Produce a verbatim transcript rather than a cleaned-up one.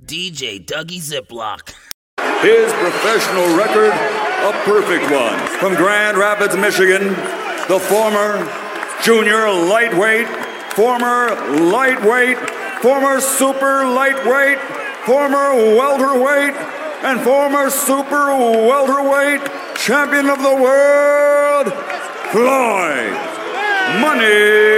D J Dougie Ziplock. His professional record, a perfect one. From Grand Rapids, Michigan, the former junior lightweight, former lightweight, former super lightweight, former welterweight, and former super welterweight champion of the world, Floyd Money